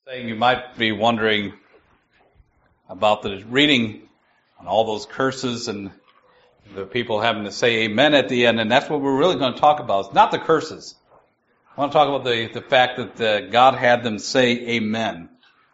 Saying you might be wondering about the reading on all those curses and the people having to say amen at the end, and that's what we're really going to talk about. It's not the curses. I want to talk about the fact that God had them say amen.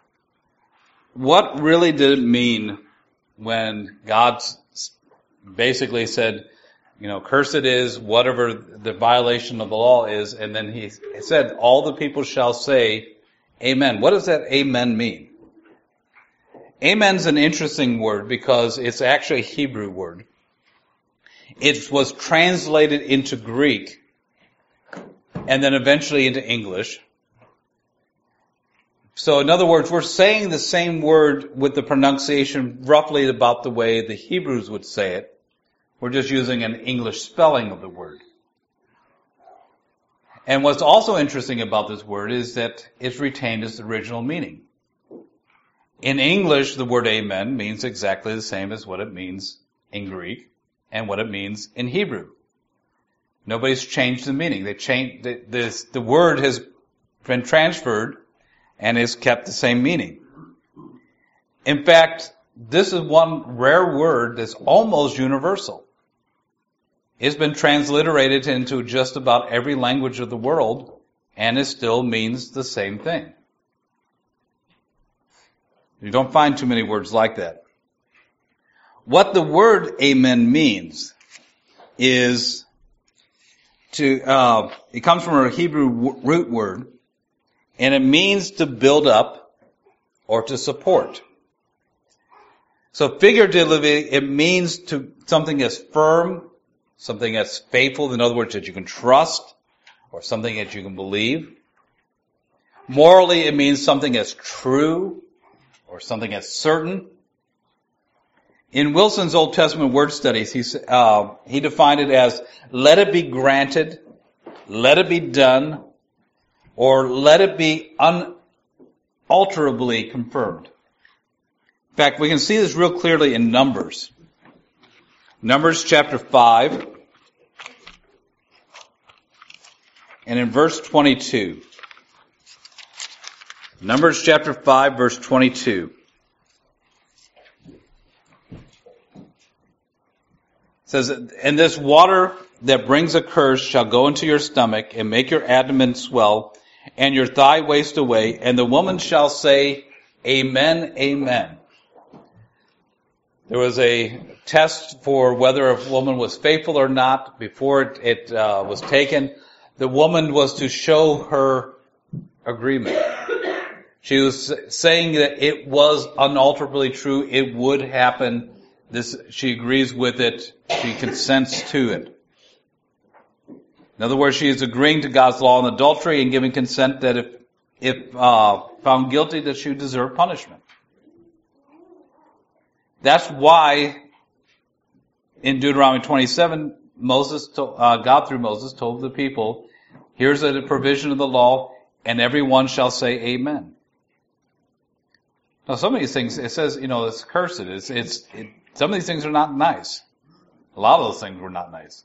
What really did it mean when God basically said, cursed is whatever the violation of the law is, and then he said, all the people shall say amen. What does that amen mean? Amen's an interesting word because it's actually a Hebrew word. It was translated into Greek and then eventually into English. So in other words, we're saying the same word with the pronunciation roughly about the way the Hebrews would say it. We're just using an English spelling of the word. And what's also interesting about this word is that it's retained its original meaning. In English, the word amen means exactly the same as what it means in Greek and what it means in Hebrew. Nobody's changed the meaning. The word has been transferred and has kept the same meaning. In fact, this is one rare word that's almost universal. It's been transliterated into just about every language of the world, and it still means the same thing. You don't find too many words like that. What the word amen means is it comes from a Hebrew root word, and it means to build up or to support. So figuratively, it means to something that's firm, something that's faithful, in other words, that you can trust, or something that you can believe. Morally, it means something that's true, or something that's certain. In Wilson's Old Testament word studies, he defined it as, let it be granted, let it be done, or let it be unalterably confirmed. In fact, we can see this real clearly in Numbers. Numbers chapter 5, and in verse 22. Numbers chapter 5, verse 22. It says, and this water that brings a curse shall go into your stomach and make your abdomen swell and your thigh waste away, and the woman shall say, amen, amen. There was a test for whether a woman was faithful or not before it was taken. The woman was to show her agreement. She was saying that it was unalterably true. It would happen. She agrees with it. She consents to it. In other words, she is agreeing to God's law on adultery and giving consent that if found guilty, that she would deserve punishment. That's why in Deuteronomy 27, God through Moses told the people, here's a provision of the law, and everyone shall say amen. Now, some of these things, it says, it's cursed. Some of these things are not nice. A lot of those things were not nice.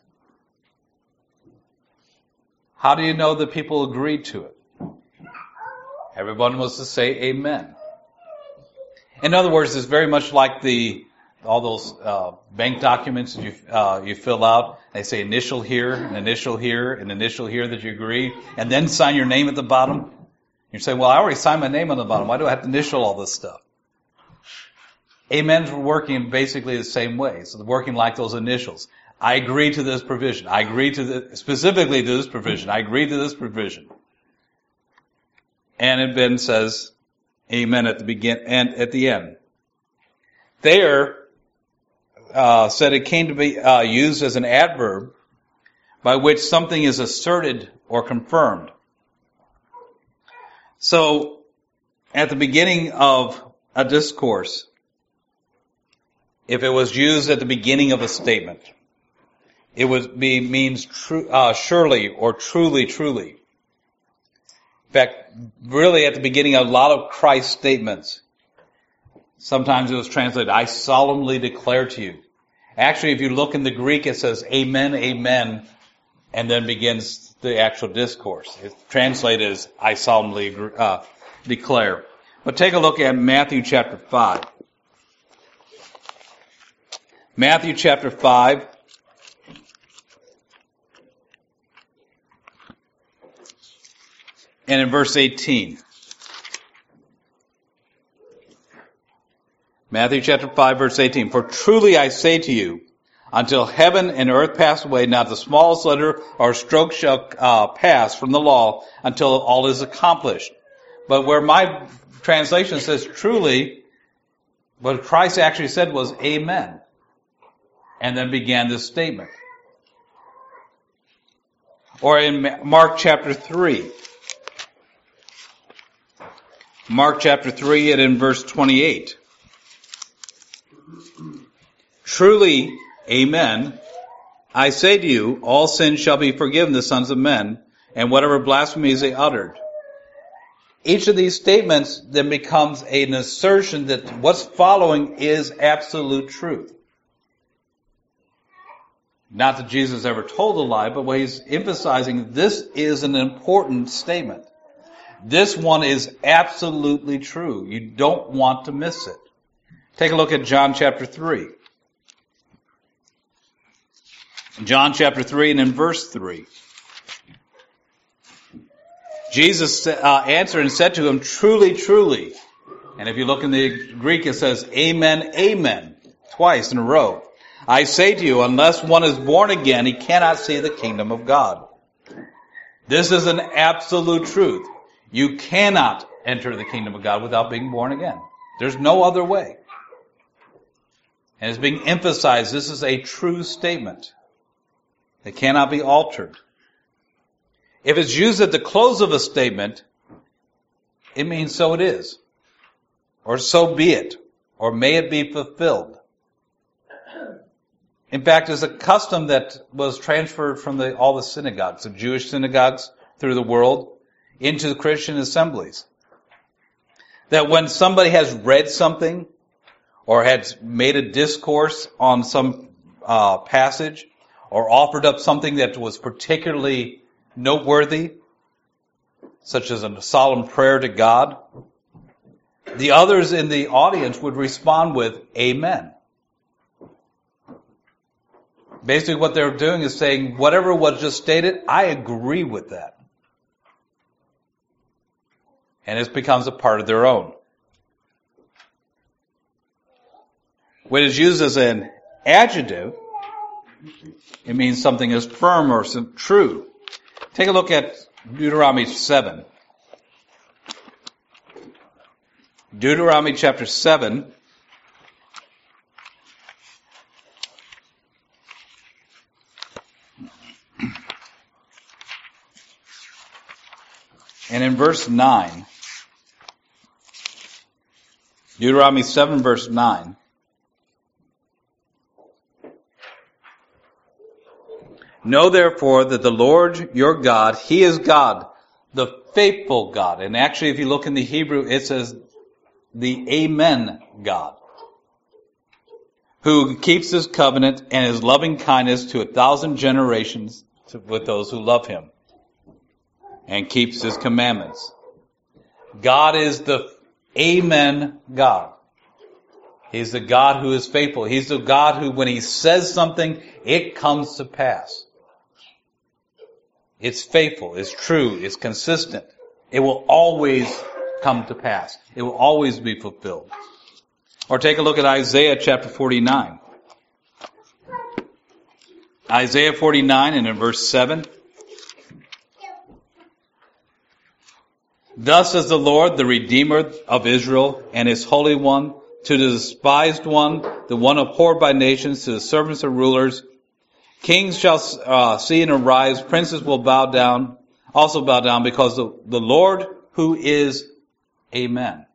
How do you know that people agreed to it? Everyone was to say amen. In other words, it's very much like all those bank documents that you fill out. They say initial here, and initial here, and initial here that you agree, and then sign your name at the bottom. You say, well, I already signed my name on the bottom. Why do I have to initial all this stuff? Amens were working basically the same way. So they're working like those initials. I agree to this provision. I agree specifically to this provision. I agree to this provision. And it then says amen at the begin and at the end. There, said it came to be used as an adverb by which something is asserted or confirmed. So, at the beginning of a discourse, if it was used at the beginning of a statement, it means surely or truly, truly. In fact, really at the beginning of a lot of Christ's statements, sometimes it was translated, I solemnly declare to you. Actually, if you look in the Greek, it says amen, amen, and then begins the actual discourse. It's translated as I solemnly declare. But take a look at Matthew chapter 5. Matthew chapter 5. And in verse 18. Matthew chapter 5, verse 18. For truly I say to you, until heaven and earth pass away, not the smallest letter or stroke shall pass from the law until all is accomplished. But where my translation says truly, what Christ actually said was amen. And then began this statement. Or in Mark chapter 3. Mark chapter 3 and in verse 28. Truly, amen, I say to you, all sins shall be forgiven the sons of men, and whatever blasphemies they uttered. Each of these statements then becomes an assertion that what's following is absolute truth. Not that Jesus ever told a lie, but what he's emphasizing, this is an important statement. This one is absolutely true. You don't want to miss it. Take a look at John chapter 3. John chapter 3 and in verse 3. Jesus answered and said to him, truly, truly. And if you look in the Greek, it says, amen, amen, twice in a row. I say to you, unless one is born again, he cannot see the kingdom of God. This is an absolute truth. You cannot enter the kingdom of God without being born again. There's no other way. And it's being emphasized, this is a true statement. It cannot be altered. If it's used at the close of a statement, it means so it is. Or so be it. Or may it be fulfilled. In fact, it's a custom that was transferred from all the synagogues, the Jewish synagogues through the world, into the Christian assemblies. That when somebody has read something, or had made a discourse on some passage, or offered up something that was particularly noteworthy, such as a solemn prayer to God, the others in the audience would respond with, amen. Basically what they're doing is saying, whatever was just stated, I agree with that. And it becomes a part of their own. When it's used as an adjective, it means something is firm or true. Take a look at Deuteronomy 7. Deuteronomy chapter 7. And in verse 9. Deuteronomy 7 verse 9. Know therefore that the Lord your God, He is God, the faithful God. And actually if you look in the Hebrew, it says the Amen God, who keeps His covenant and His loving kindness to 1,000 generations with those who love Him, and keeps His commandments. God is the Amen God. He's the God who is faithful. He's the God who, when He says something, it comes to pass. It's faithful, it's true, it's consistent. It will always come to pass. It will always be fulfilled. Or take a look at Isaiah chapter 49. Isaiah 49 and in verse 7. Thus says the Lord, the Redeemer of Israel, and His Holy One, to the despised one, the one abhorred by nations, to the servants of rulers. Kings shall see and arise, princes will also bow down, because the Lord who is Amen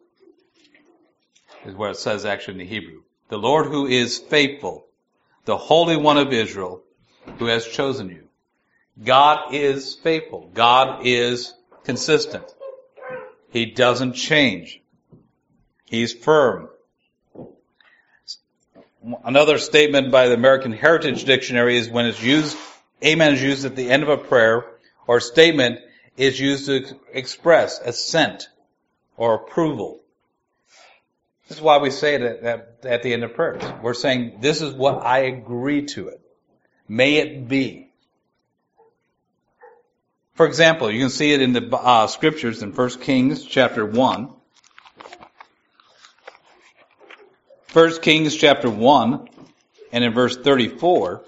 is where it says actually in the Hebrew. The Lord who is faithful, the Holy One of Israel, who has chosen you. God is faithful. God is consistent. He doesn't change. He's firm. Another statement by the American Heritage Dictionary is when it's used, amen is used at the end of a prayer or statement, is used to express assent or approval. This is why we say it at the end of prayers. We're saying, this is what I agree to it. May it be. For example, you can see it in the scriptures in 1 Kings chapter 1. 1 Kings chapter 1 and in verse 34.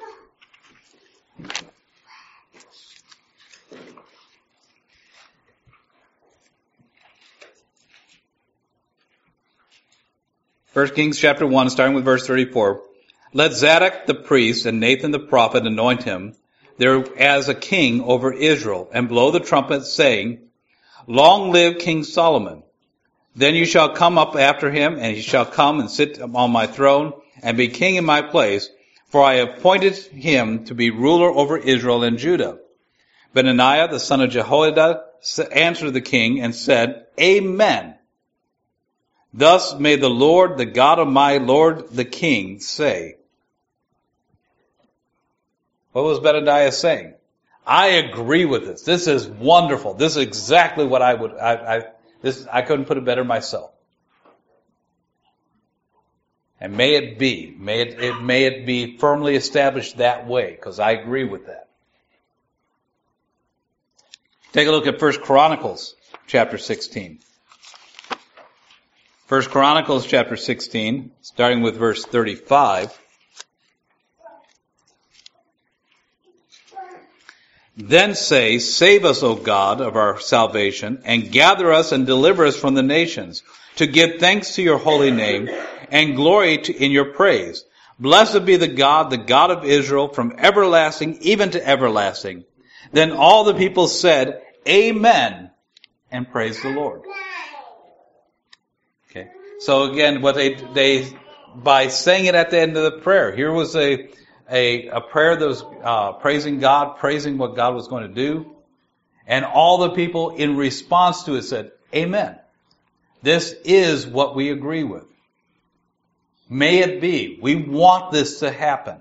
First Kings chapter 1, starting with verse 34. Let Zadok the priest and Nathan the prophet anoint him there as a king over Israel, and blow the trumpet, saying, Long live King Solomon. Then you shall come up after him, and he shall come and sit on my throne, and be king in my place, for I appointed him to be ruler over Israel and Judah. Benaiah the son of Jehoiada answered the king and said, Amen. Thus may the Lord, the God of my Lord the king, say. What was Benaiah saying? I agree with this. This is wonderful. This is exactly what I would, I couldn't put it better myself. And may it be. May it be firmly established that way, because I agree with that. Take a look at 1 Chronicles chapter 16. 1 Chronicles chapter 16, starting with verse 35. Then say, Save us, O God, of our salvation, and gather us and deliver us from the nations, to give thanks to your holy name, and glory in your praise. Blessed be the God of Israel, from everlasting even to everlasting. Then all the people said, Amen, and praised the Lord. Okay. So again, what they by saying it at the end of the prayer, here was a prayer that was praising God, praising what God was going to do, and all the people in response to it said, Amen. This is what we agree with. May it be. We want this to happen.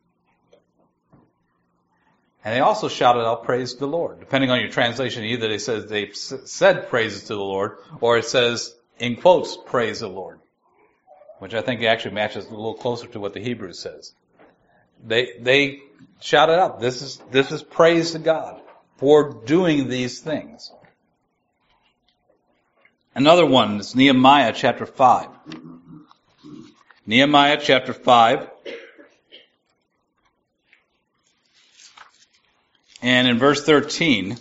And they also shouted out, praise the Lord. Depending on your translation, either they said praises to the Lord, or it says, in quotes, praise the Lord. Which I think actually matches a little closer to what the Hebrew says. They shouted out, this is praise to God for doing these things. Another one is Nehemiah chapter 5. Nehemiah chapter 5. And in verse 13,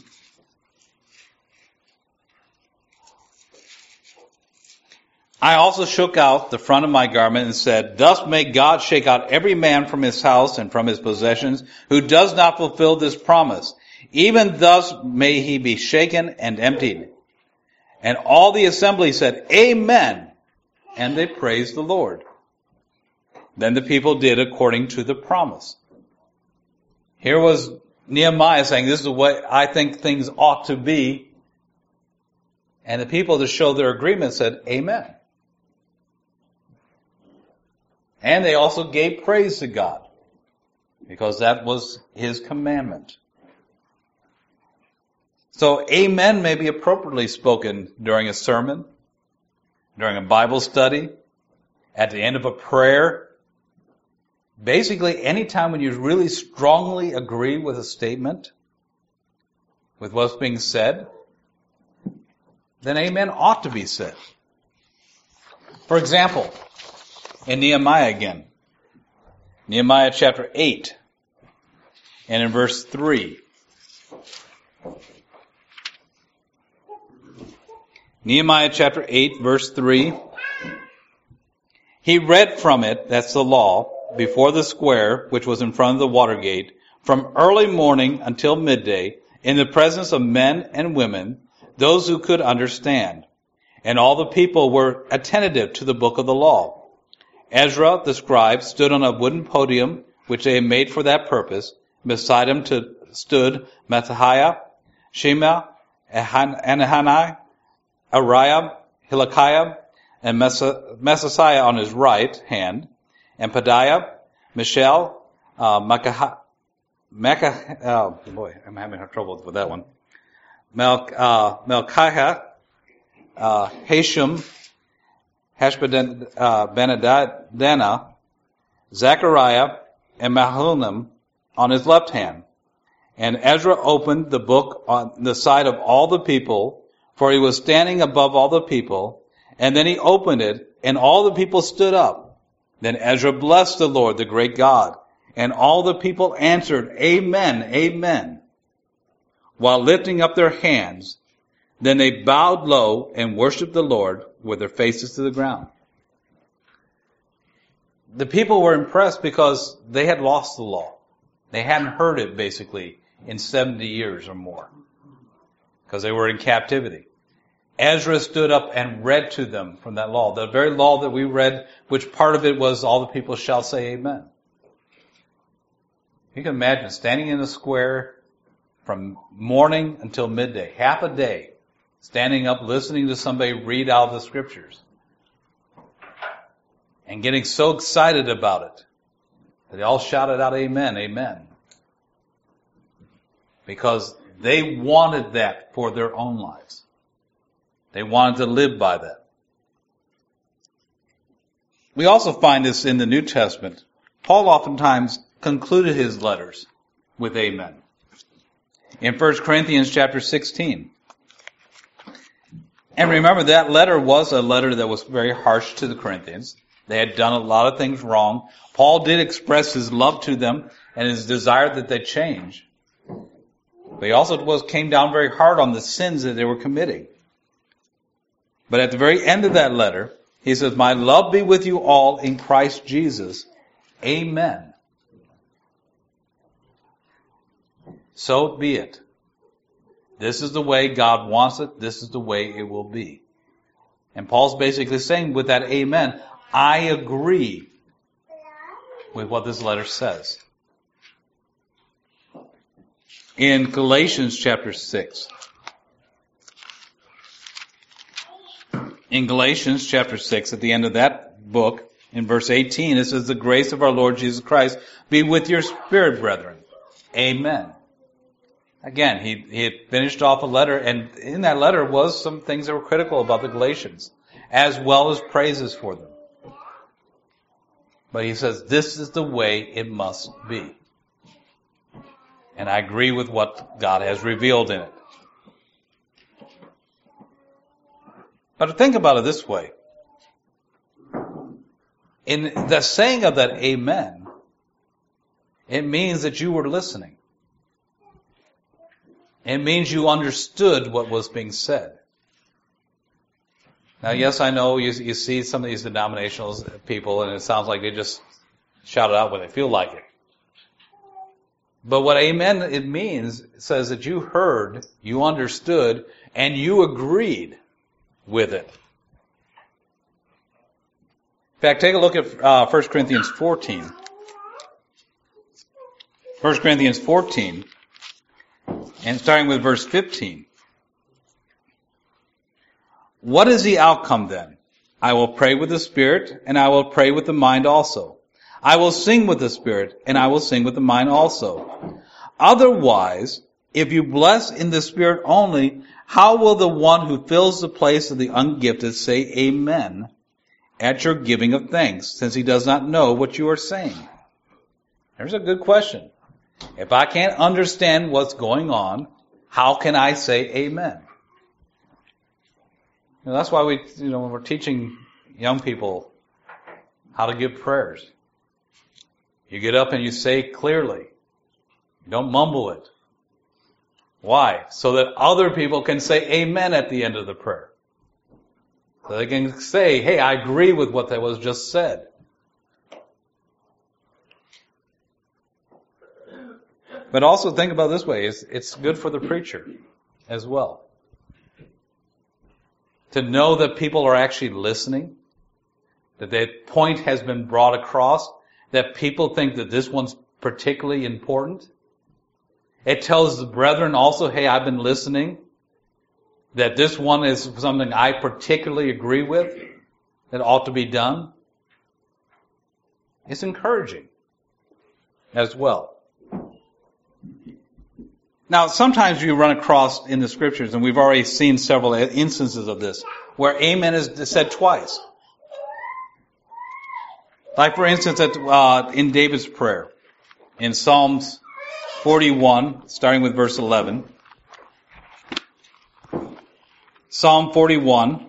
I also shook out the front of my garment and said, Thus may God shake out every man from his house and from his possessions who does not fulfill this promise. Even thus may he be shaken and emptied. And all the assembly said, Amen. And they praised the Lord. Then the people did according to the promise. Here was Nehemiah saying, this is the way I think things ought to be. And the people to show their agreement said, Amen. And they also gave praise to God, because that was his commandment. So amen may be appropriately spoken during a sermon, during a Bible study, at the end of a prayer. Basically, anytime when you really strongly agree with a statement, with what's being said, then amen ought to be said. For example, in Nehemiah again, Nehemiah chapter 8, and in verse 3. Nehemiah chapter 8, verse 3. He read from it, that's the law, before the square, which was in front of the water gate, from early morning until midday, in the presence of men and women, those who could understand. And all the people were attentive to the book of the law. Ezra, the scribe, stood on a wooden podium, which they had made for that purpose. Beside him stood Matthiah, Shema, Ananiah, Ariah, Hilkiah, and Messiah on his right hand, and Pedaiah, Mishael, I'm having trouble with that one. Melchiah, Hashum, Hashbaddanah, Zechariah, and Mahalim on his left hand. And Ezra opened the book on the side of all the people, for he was standing above all the people. And then he opened it, and all the people stood up. Then Ezra blessed the Lord, the great God. And all the people answered, Amen, Amen, while lifting up their hands. Then they bowed low and worshiped the Lord with their faces to the ground. The people were impressed because they had lost the law. They hadn't heard it, basically, in 70 years or more, because they were in captivity. Ezra stood up and read to them from that law, the very law that we read, which part of it was all the people shall say amen. You can imagine standing in the square from morning until midday, half a day, standing up, listening to somebody read out the scriptures, and getting so excited about it that they all shouted out amen, amen. Because they wanted that for their own lives. They wanted to live by that. We also find this in the New Testament. Paul oftentimes concluded his letters with amen. In 1 Corinthians chapter 16. And remember, that letter was a letter that was very harsh to the Corinthians. They had done a lot of things wrong. Paul did express his love to them and his desire that they change. But he also came down very hard on the sins that they were committing. But at the very end of that letter, he says, My love be with you all in Christ Jesus. Amen. So be it. This is the way God wants it. This is the way it will be. And Paul's basically saying with that amen, I agree with what this letter says. In Galatians chapter 6. In Galatians chapter 6, at the end of that book, in verse 18, it says, The grace of our Lord Jesus Christ be with your spirit, brethren. Amen. Again, he had finished off a letter, and in that letter was some things that were critical about the Galatians, as well as praises for them. But he says, this is the way it must be. And I agree with what God has revealed in it. But think about it this way. In the saying of that amen, it means that you were listening. It means you understood what was being said. Now, yes, I know you see some of these denominational people, and it sounds like they just shout it out when they feel like it. But what amen it means, it says that you heard, you understood, and you agreed with it. In fact, take a look at 1 Corinthians 14. 1 Corinthians 14, and starting with verse 15. What is the outcome then? I will pray with the Spirit, and I will pray with the mind also. I will sing with the Spirit, and I will sing with the mind also. Otherwise, if you bless in the Spirit only, how will the one who fills the place of the ungifted say amen at your giving of thanks, since he does not know what you are saying? There's a good question. If I can't understand what's going on, how can I say amen? That's why when we're teaching young people how to give prayers. You get up and you say it clearly. You don't mumble it. Why? So that other people can say amen at the end of the prayer. So they can say, hey, I agree with what that was just said. But also think about it this way. It's good for the preacher as well. To know that people are actually listening, that that point has been brought across, that people think that this one's particularly important. It tells the brethren also, hey, I've been listening, that this one is something I particularly agree with, that ought to be done. It's encouraging as well. Now, sometimes you run across in the scriptures, and we've already seen several instances of this, where amen is said twice. Like, for instance, in David's prayer, in Psalms 41, starting with verse 11. Psalm 41.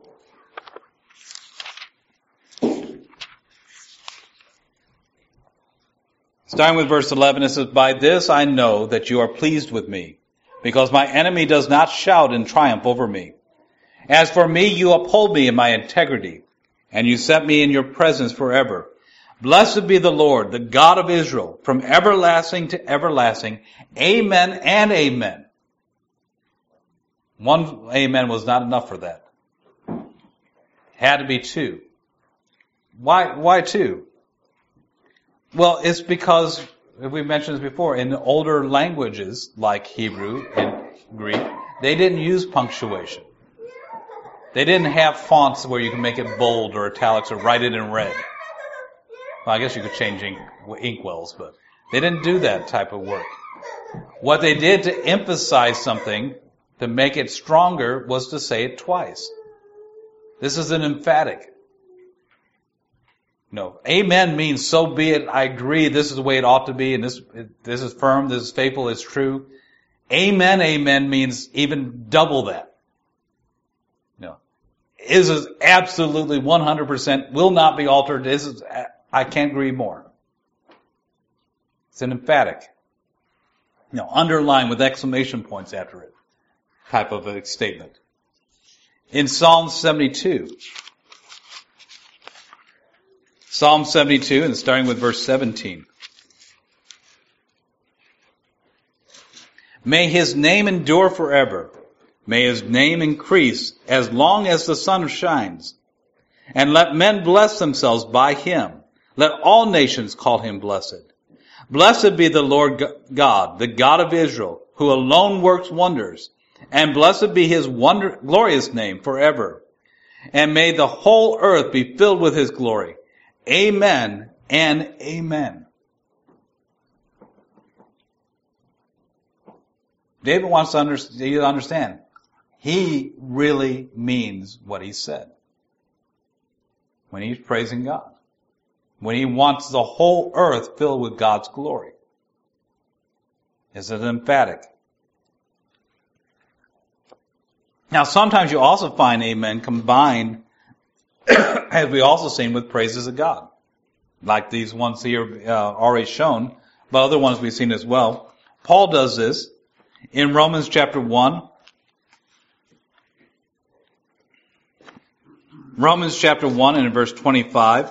Starting with verse 11, it says, "By this I know that you are pleased with me, because my enemy does not shout in triumph over me. As for me, you uphold me in my integrity, and you set me in your presence forever. Blessed be the Lord, the God of Israel, from everlasting to everlasting. Amen and amen." One amen was not enough for that. Had to be two. Why two? Well, it's because, we mentioned this before, in the older languages, like Hebrew and Greek, they didn't use punctuation. They didn't have fonts where you can make it bold or italics or write it in red. Well, I guess you could change inkwells, but they didn't do that type of work. What they did to emphasize something, to make it stronger, was to say it twice. This is an emphatic. No, amen means so be it, I agree, this is the way it ought to be, and this is firm, this is faithful, it's true. Amen means even double that. No. This is absolutely 100%, will not be altered, I can't agree more. It's an emphatic. Underline with exclamation points after it, type of a statement. In Psalm 72, Psalm 72, and starting with verse 17. "May his name endure forever. May his name increase as long as the sun shines. And let men bless themselves by him. Let all nations call him blessed. Blessed be the Lord God, the God of Israel, who alone works wonders. And blessed be his glorious name forever. And may the whole earth be filled with his glory. Amen and amen." David wants you to understand. He really means what he said when he's praising God. When he wants the whole earth filled with God's glory. It's an emphatic. Now, sometimes you also find amen combined, as we also seen, with praises of God. Like these ones here already shown, but other ones we've seen as well. Paul does this in Romans chapter 1. Romans chapter 1 and in verse 25.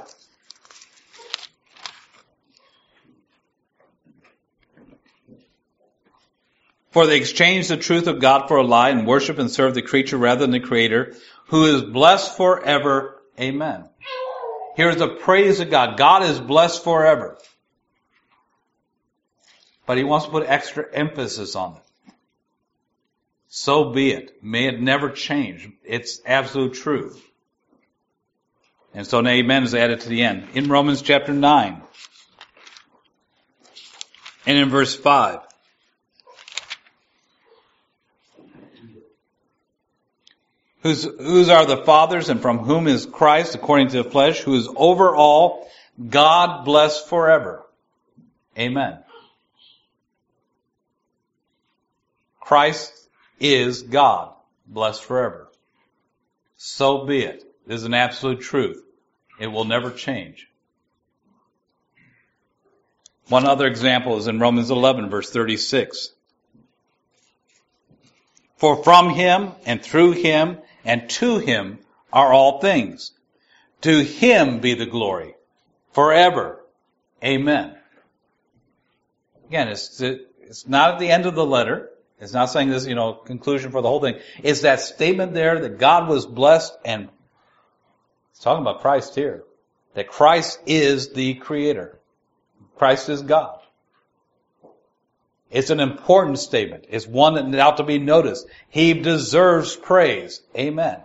"For they exchanged the truth of God for a lie and worship and serve the creature rather than the Creator, who is blessed forever. Amen." Here's the praise of God. God is blessed forever. But he wants to put extra emphasis on it. So be it. May it never change. It's absolute truth. And so an amen is added to the end. In Romans chapter 9 and in verse 5. Whose are the fathers, and from whom is Christ, according to the flesh, who is over all, God blessed forever. Amen. Christ is God, blessed forever. So be it. This is an absolute truth. It will never change. One other example is in Romans 11, verse 36. "For from him, and through him, and to him are all things. To him be the glory forever. Amen." Again, it's not at the end of the letter. It's not saying this, conclusion for the whole thing. It's that statement there that God was blessed, and it's talking about Christ here. That Christ is the Creator. Christ is God. It's an important statement. It's one that ought to be noticed. He deserves praise. Amen.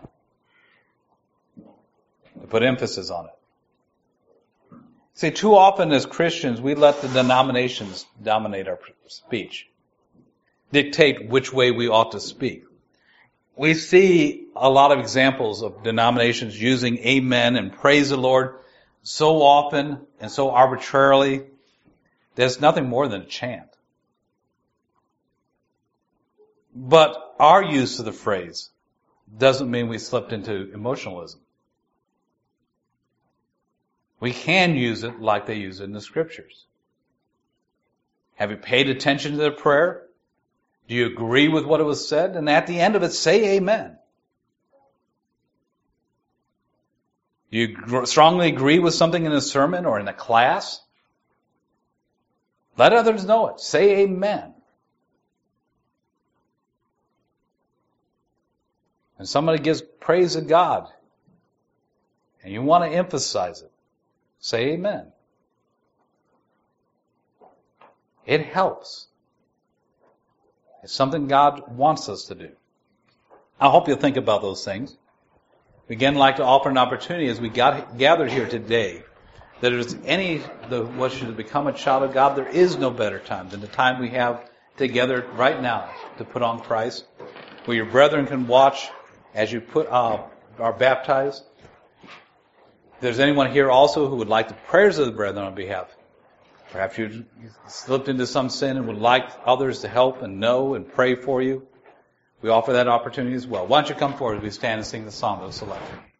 To put emphasis on it. See, too often as Christians, we let the denominations dominate our speech. dictate which way we ought to speak. We see a lot of examples of denominations using amen and praise the Lord so often and so arbitrarily that it's nothing more than a chant. But our use of the phrase doesn't mean we slipped into emotionalism. We can use it like they use it in the Scriptures. Have you paid attention to the prayer? Do you agree with what it was said? And at the end of it, say amen. Do you strongly agree with something in a sermon or in a class? Let others know it. Say amen. And somebody gives praise to God, and you want to emphasize it, say amen. It helps. It's something God wants us to do. I hope you'll think about those things. We again like to offer an opportunity as we gathered here today that if there's what should become a child of God, there is no better time than the time we have together right now to put on Christ, where your brethren can watch as you are baptized. If there's anyone here also who would like the prayers of the brethren on behalf, perhaps you slipped into some sin and would like others to help and know and pray for you, we offer that opportunity as well. Why don't you come forward as we stand and sing the song that was selected.